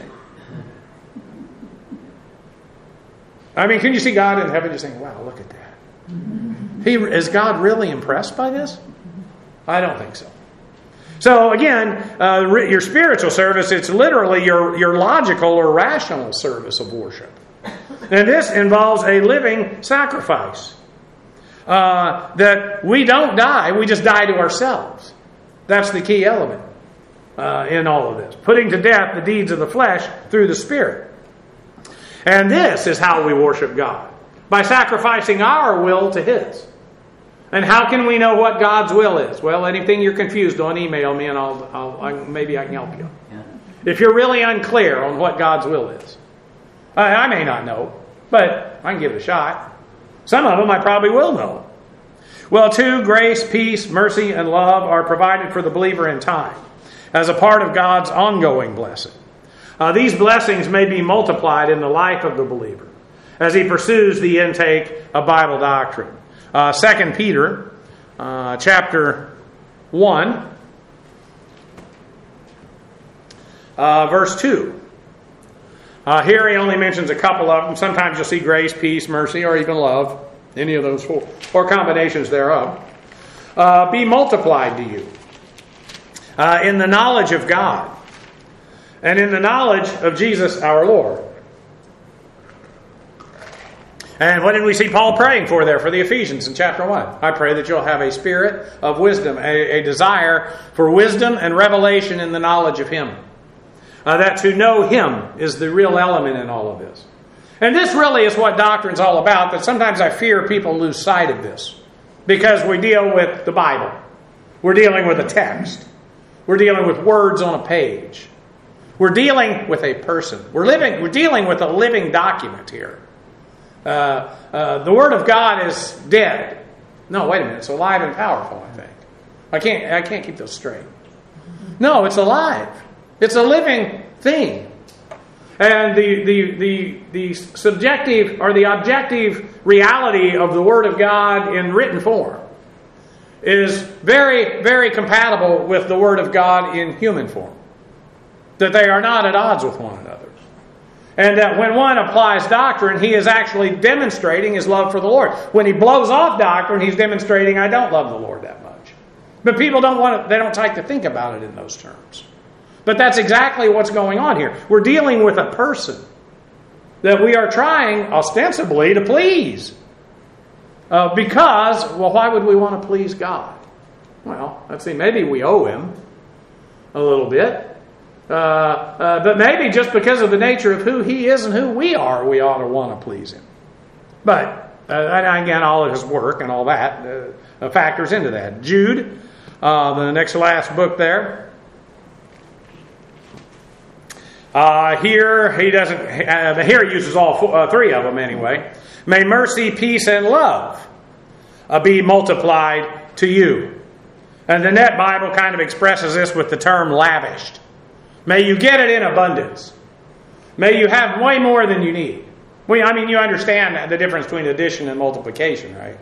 I mean, can you see God in heaven just saying, wow, look at that? Is God really impressed by this? I don't think so. So again, your spiritual service, it's literally your logical or rational service of worship. And this involves a living sacrifice. That we don't die, we just die to ourselves. That's the key element in all of this. Putting to death the deeds of the flesh through the Spirit. And this is how we worship God. By sacrificing our will to His. And how can we know what God's will is? Well, anything you're confused on, email me and maybe I can help you. Yeah. If you're really unclear on what God's will is. I may not know, but I can give it a shot. Some of them I probably will know. Well, 2, grace, peace, mercy, and love are provided for the believer in time as a part of God's ongoing blessing. These blessings may be multiplied in the life of the believer as he pursues the intake of Bible doctrine. 2 Peter chapter 1, verse 2. Here he only mentions a couple of them. Sometimes you'll see grace, peace, mercy, or even love. Any of those four, or combinations thereof. Be multiplied to you in the knowledge of God and in the knowledge of Jesus our Lord. And what did we see Paul praying for there for the Ephesians in chapter 1? I pray that you'll have a spirit of wisdom, a desire for wisdom and revelation in the knowledge of Him. That to know Him is the real element in all of this. And this really is what doctrine's all about, but sometimes I fear people lose sight of this. Because we deal with the Bible. We're dealing with a text. We're dealing with words on a page. We're dealing with a person. We're dealing with a living document here. The Word of God is dead. No, wait a minute. It's alive and powerful, I think. I can't keep those straight. No, it's alive. It's a living thing. And the subjective or the objective reality of the Word of God in written form is very, very compatible with the Word of God in human form. That they are not at odds with one another. And that when one applies doctrine, he is actually demonstrating his love for the Lord. When he blows off doctrine, he's demonstrating, I don't love the Lord that much. But people don't like to think about it in those terms. But that's exactly what's going on here. We're dealing with a person that we are trying ostensibly to please. Because, well, why would we want to please God? Well, let's see, maybe we owe Him. a little bit. But maybe just because of the nature of who He is and who we are, we ought to want to please Him. But, and again, all of His work and all that factors into that. Jude, the next to last book there. Here he doesn't. Here he uses all three of them anyway. May mercy, peace, and love be multiplied to you. And the Net Bible kind of expresses this with the term lavished. May you get it in abundance. May you have way more than you need. You understand the difference between addition and multiplication, right?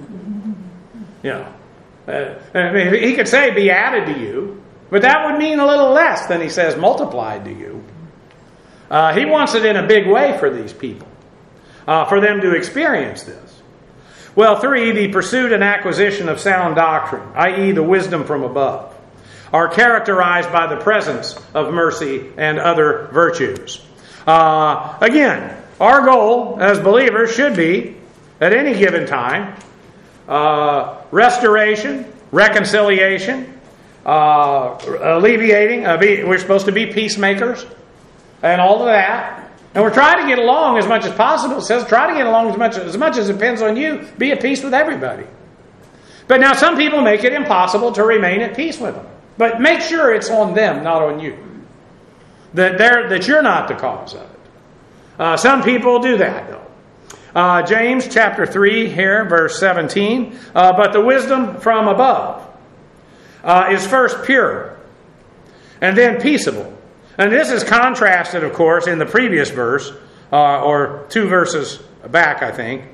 He could say be added to you, but that would mean a little less than he says multiplied to you. He wants it in a big way for these people, for them to experience this. Well, 3, the pursuit and acquisition of sound doctrine, i.e. the wisdom from above, are characterized by the presence of mercy and other virtues. Again, our goal as believers should be, at any given time, restoration, reconciliation, alleviating. We're supposed to be peacemakers and all of that. And we're trying to get along as much as possible. It says try to get along as much as it depends on you. Be at peace with everybody. But now some people make it impossible to remain at peace with them. But make sure it's on them, not on you. That you're not the cause of it. Some people do that, though. James chapter 3 here, verse 17. But the wisdom from above is first pure, and then peaceable. And this is contrasted, of course, in the previous verse, or 2 verses back, I think.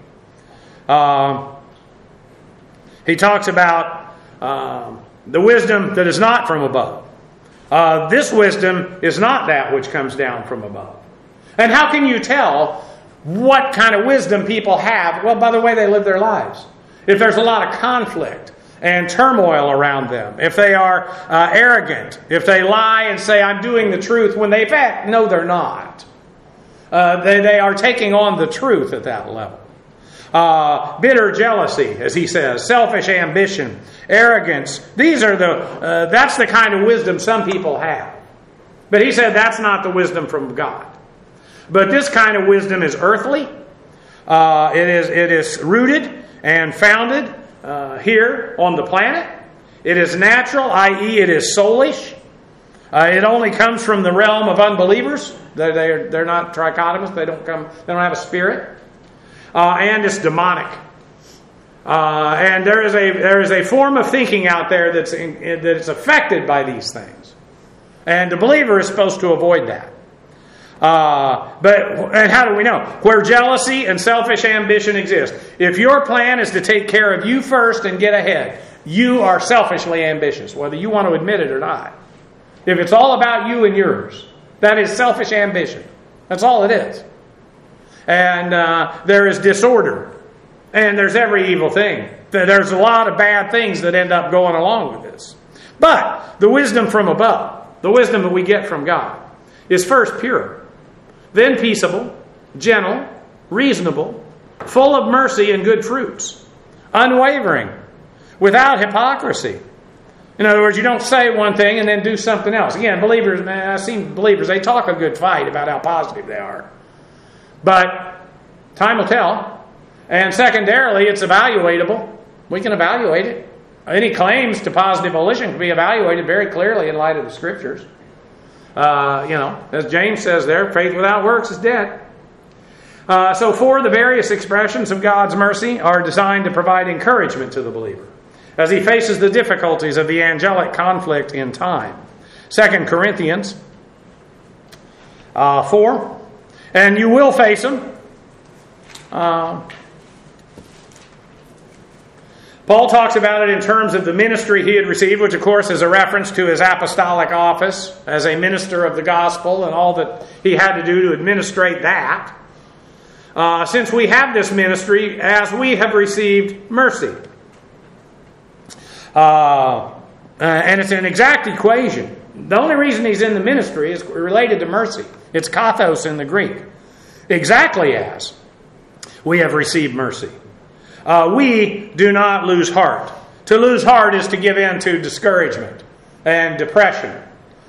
He talks about the wisdom that is not from above. This wisdom is not that which comes down from above. And how can you tell what kind of wisdom people have? Well, by the way they live their lives. If there's a lot of conflict and turmoil around them, if they are arrogant, if they lie and say, I'm doing the truth, when they, in fact, no, they're not. They are taking on the truth at that level. Bitter jealousy, as he says, selfish ambition, arrogance. These are that's the kind of wisdom some people have. But he said that's not the wisdom from God. But this kind of wisdom is earthly. It is rooted and founded here on the planet. It is natural, i.e. it is soulish. It only comes from the realm of unbelievers. They're not trichotomous. They don't have a spirit. And it's demonic. And there is a form of thinking out there that is affected by these things. And the believer is supposed to avoid that. And how do we know? Where jealousy and selfish ambition exist. If your plan is to take care of you first and get ahead, you are selfishly ambitious, whether you want to admit it or not. If it's all about you and yours, that is selfish ambition. That's all it is. And there is disorder. And there's every evil thing. There's a lot of bad things that end up going along with this. But the wisdom from above, the wisdom that we get from God, is first pure, then peaceable, gentle, reasonable, full of mercy and good fruits, unwavering, without hypocrisy. In other words, you don't say one thing and then do something else. Again, believers, man, I've seen believers, they talk a good fight about how positive they are. But time will tell. And secondarily, it's evaluatable. We can evaluate it. Any claims to positive volition can be evaluated very clearly in light of the Scriptures. As James says there, faith without works is dead. So 4, the various expressions of God's mercy are designed to provide encouragement to the believer as he faces the difficulties of the angelic conflict in time. 2 Corinthians 4, and you will face them. Paul talks about it in terms of the ministry he had received, which of course is a reference to his apostolic office as a minister of the gospel and all that he had to do to administrate that. Since we have this ministry, as we have received mercy. And it's an exact equation. The only reason he's in the ministry is related to mercy. It's kathos in the Greek. Exactly as we have received mercy. We do not lose heart. To lose heart is to give in to discouragement and depression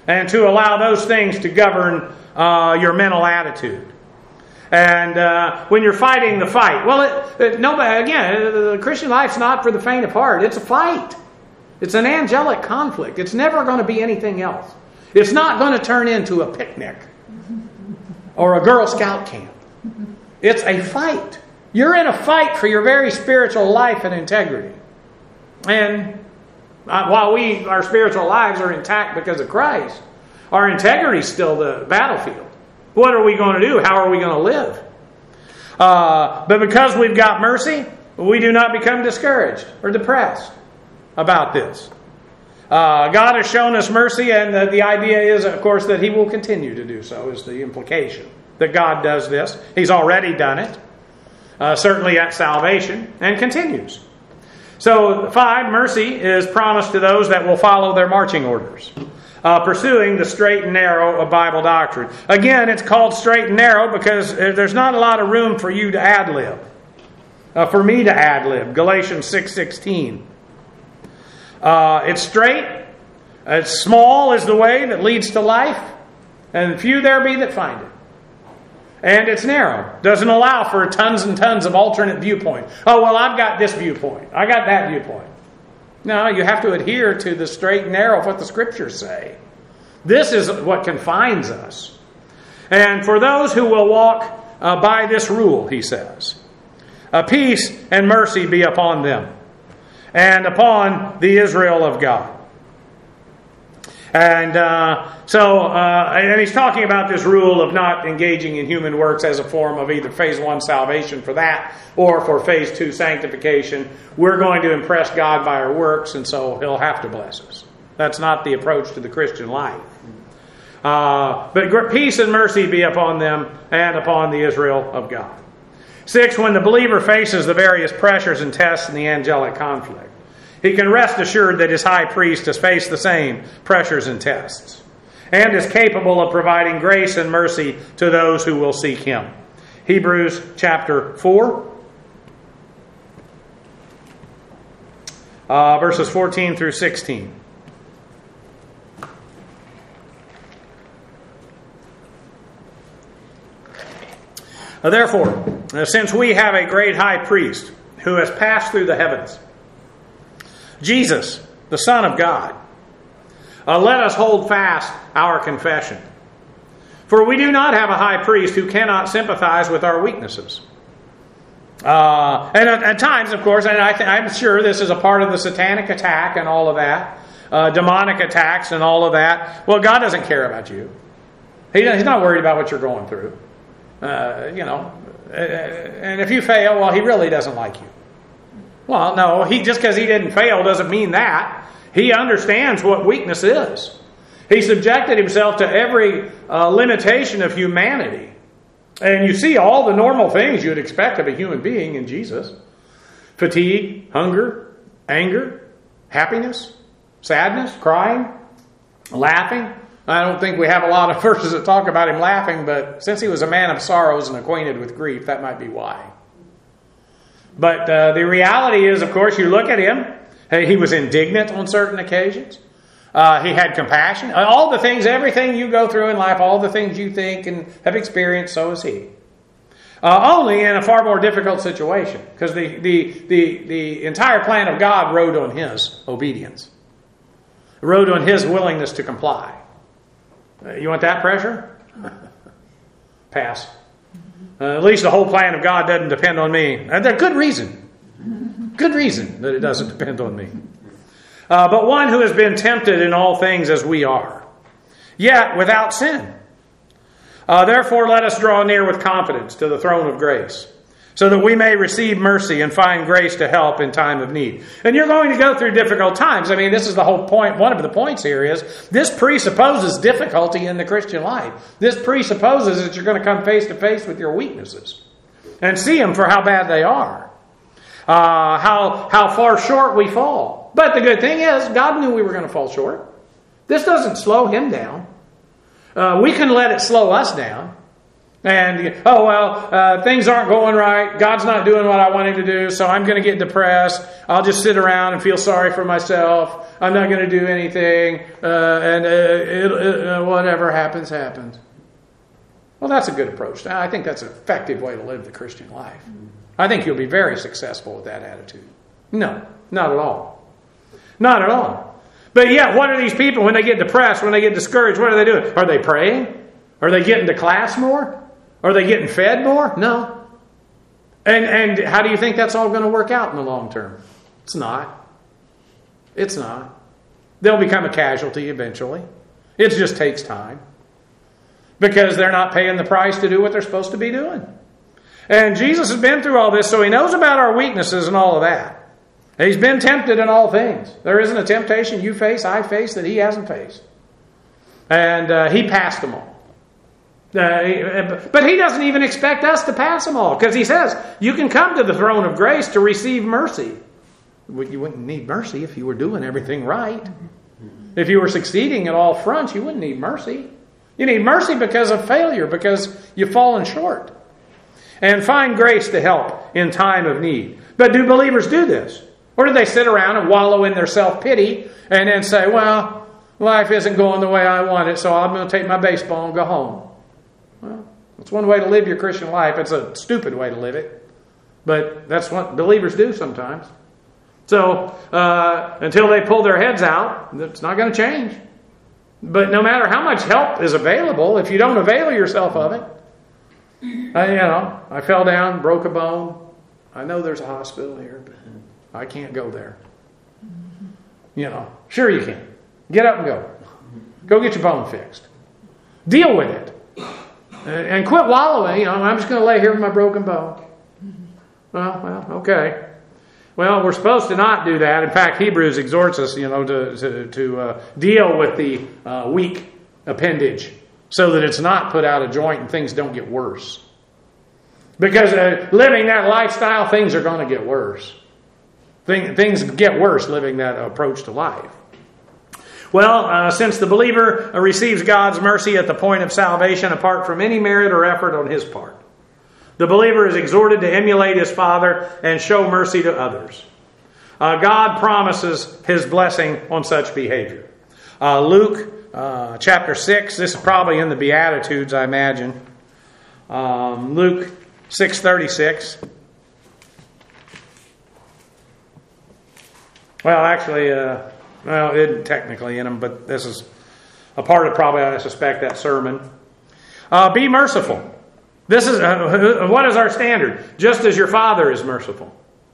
and to allow those things to govern your mental attitude. And when you're fighting the fight, the Christian life's not for the faint of heart. It's a fight. It's an angelic conflict. It's never going to be anything else. It's not going to turn into a picnic or a Girl Scout camp. It's a fight. You're in a fight for your very spiritual life and integrity. And while our spiritual lives are intact because of Christ, our integrity is still the battlefield. What are we going to do? How are we going to live? But because we've got mercy, we do not become discouraged or depressed about this. God has shown us mercy, and the idea is, of course, that He will continue to do so, is the implication. That God does this. He's already done it, certainly at salvation, and continues. So, 5, mercy is promised to those that will follow their marching orders. Pursuing the straight and narrow of Bible doctrine. Again, it's called straight and narrow because there's not a lot of room for you to ad-lib. For me to ad-lib. Galatians 6:16. It's straight. It's small is the way that leads to life. And few there be that find it. And it's narrow. Doesn't allow for tons and tons of alternate viewpoints. Oh, well, I've got this viewpoint. I got that viewpoint. No, you have to adhere to the straight and narrow of what the Scriptures say. This is what confines us. And for those who will walk by this rule, he says, peace and mercy be upon them and upon the Israel of God. And and he's talking about this rule of not engaging in human works as a form of either phase 1 salvation for that or for phase 2 sanctification. We're going to impress God by our works, and so He'll have to bless us. That's not the approach to the Christian life. But peace and mercy be upon them and upon the Israel of God. 6, when the believer faces the various pressures and tests in the angelic conflict, he can rest assured that his high priest has faced the same pressures and tests and is capable of providing grace and mercy to those who will seek him. Hebrews chapter 4, verses 14 through 16. Therefore, since we have a great high priest who has passed through the heavens, Jesus, the Son of God, let us hold fast our confession. For we do not have a high priest who cannot sympathize with our weaknesses. And at times, of course, and I'm sure this is a part of the satanic attack and all of that, demonic attacks and all of that. Well, God doesn't care about you. He's not worried about what you're going through. And if you fail, well, He really doesn't like you. Well, no, just because He didn't fail doesn't mean that. He understands what weakness is. He subjected Himself to every limitation of humanity. And you see all the normal things you'd expect of a human being in Jesus. Fatigue, hunger, anger, happiness, sadness, crying, laughing. I don't think we have a lot of verses that talk about Him laughing, but since He was a man of sorrows and acquainted with grief, that might be why. But the reality is, of course, you look at Him. He was indignant on certain occasions. He had compassion. All the things, everything you go through in life, all the things you think and have experienced, so is He. Only in a far more difficult situation, because the entire plan of God rode on His obedience. Rode on His willingness to comply. You want that pressure? Pass. At least the whole plan of God doesn't depend on me. And there's good reason. Good reason that it doesn't depend on me. But one who has been tempted in all things as we are, yet without sin. Therefore let us draw near with confidence to the throne of grace, so that we may receive mercy and find grace to help in time of need. And you're going to go through difficult times. I mean, this is the whole point. One of the points here is this presupposes difficulty in the Christian life. This presupposes that you're going to come face to face with your weaknesses and see them for how bad they are. How far short we fall. But the good thing is, God knew we were going to fall short. This doesn't slow Him down. We can let it slow us down. And, things aren't going right. God's not doing what I want Him to do, so I'm going to get depressed. I'll just sit around and feel sorry for myself. I'm not going to do anything. Whatever happens, happens. Well, that's a good approach. I think that's an effective way to live the Christian life. I think you'll be very successful with that attitude. No, not at all. Not at all. But yet, what are these people when they get depressed, when they get discouraged, what are they doing? Are they praying? Are they getting to class more? Are they getting fed more? No. And how do you think that's all going to work out in the long term? It's not. It's not. They'll become a casualty eventually. It just takes time. Because they're not paying the price to do what they're supposed to be doing. And Jesus has been through all this, so He knows about our weaknesses and all of that. He's been tempted in all things. There isn't a temptation you face, I face, that He hasn't faced. And He passed them all. But He doesn't even expect us to pass them all. Because He says, you can come to the throne of grace to receive mercy. You wouldn't need mercy if you were doing everything right. If you were succeeding at all fronts, you wouldn't need mercy. You need mercy because of failure, because you've fallen short. And find grace to help in time of need. But do believers do this? Or do they sit around and wallow in their self-pity and then say, well, life isn't going the way I want it, so I'm going to take my baseball and go home? Well, that's one way to live your Christian life. It's a stupid way to live it. But that's what believers do sometimes. So, until they pull their heads out, it's not going to change. But no matter how much help is available, if you don't avail yourself of it, I fell down, broke a bone. I know there's a hospital here, but I can't go there. Sure you can. Get up and go. Go get your bone fixed. Deal with it. And quit wallowing. I'm just going to lay here with my broken bone. Well, okay. Well, we're supposed to not do that. In fact, Hebrews exhorts us, to deal with the weak appendage so that it's not put out of joint and things don't get worse. Because living that lifestyle, things are going to get worse. Things get worse living that approach to life. Well, since the believer receives God's mercy at the point of salvation apart from any merit or effort on his part, the believer is exhorted to emulate his Father and show mercy to others. God promises His blessing on such behavior. Luke chapter 6, this is probably in the Beatitudes, I imagine. Luke 6:36. Well, actually, it isn't technically in them, but this is a part of probably, I suspect, that sermon. Be merciful. This is what is our standard? Just as your Father is merciful.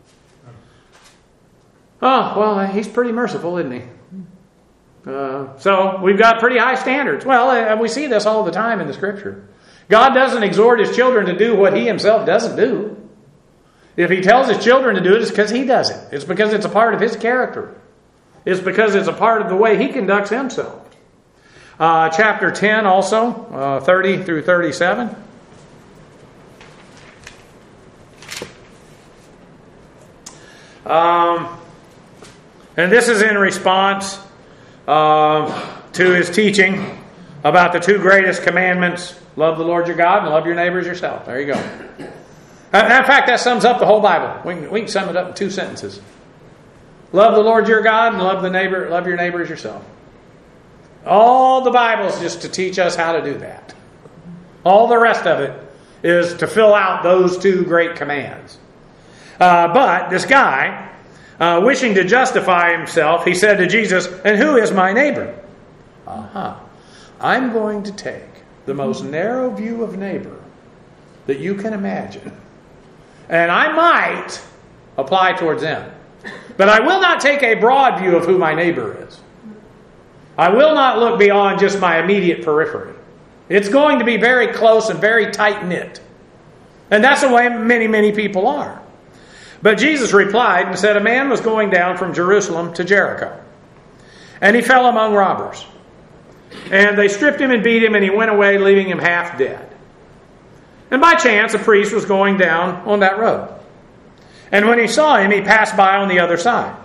Oh, well, He's pretty merciful, isn't He? So we've got pretty high standards. Well, we see this all the time in the Scripture. God doesn't exhort His children to do what He Himself doesn't do. If He tells His children to do it, it's because He does it. It's because it's a part of His character. It's because it's a part of the way He conducts Himself. Chapter 10 also, 30 through 37. And this is in response to His teaching about the two greatest commandments. Love the Lord your God and love your neighbor as yourself. There you go. In fact, that sums up the whole Bible. We can sum it up in 2 sentences. Love the Lord your God and love your neighbor as yourself. All the Bible is just to teach us how to do that. All the rest of it is to fill out those 2 great commands. But this guy, wishing to justify himself, he said to Jesus, "And who is my neighbor?" I'm going to take the most narrow view of neighbor that you can imagine. And I might apply towards them. But I will not take a broad view of who my neighbor is. I will not look beyond just my immediate periphery. It's going to be very close and very tight-knit. And that's the way many, many people are. But Jesus replied and said, a man was going down from Jerusalem to Jericho. And he fell among robbers. And they stripped him and beat him, and he went away, leaving him half dead. And by chance, a priest was going down on that road. And when he saw him, he passed by on the other side.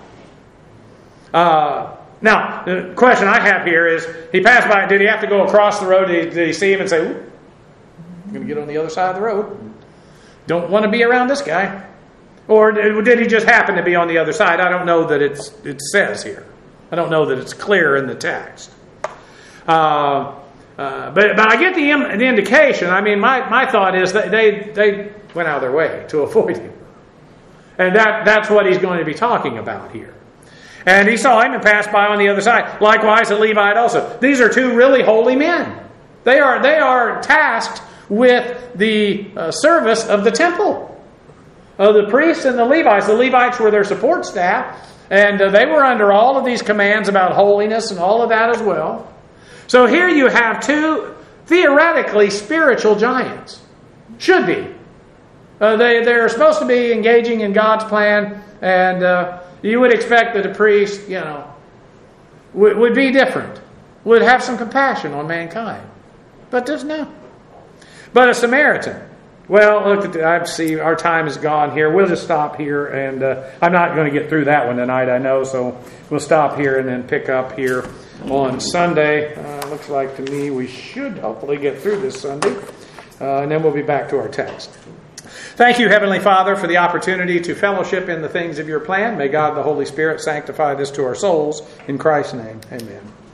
Now, the question I have here is, he passed by, did he have to go across the road? Did he see him and say, ooh? I'm going to get on the other side of the road. Don't want to be around this guy. Or did he just happen to be on the other side? I don't know that it says here. I don't know that it's clear in the text. But I get the indication. I mean, my thought is that they went out of their way to avoid him. And that's what he's going to be talking about here. And he saw him and passed by on the other side. Likewise, a Levite also. These are two really holy men. They are tasked with the service of the temple. The priests and the Levites. The Levites were their support staff. And they were under all of these commands about holiness and all of that as well. So here you have two theoretically spiritual giants. Should be. They're supposed to be engaging in God's plan. And you would expect that a priest, would be different. Would have some compassion on mankind. But there's no. But a Samaritan. Well, look, I see our time is gone here. We'll just stop here. And I'm not going to get through that one tonight, I know. So we'll stop here and then pick up here on Sunday. Looks like to me we should hopefully get through this Sunday. And then we'll be back to our text. Thank you, Heavenly Father, for the opportunity to fellowship in the things of your plan. May God, the Holy Spirit, sanctify this to our souls. In Christ's name, amen.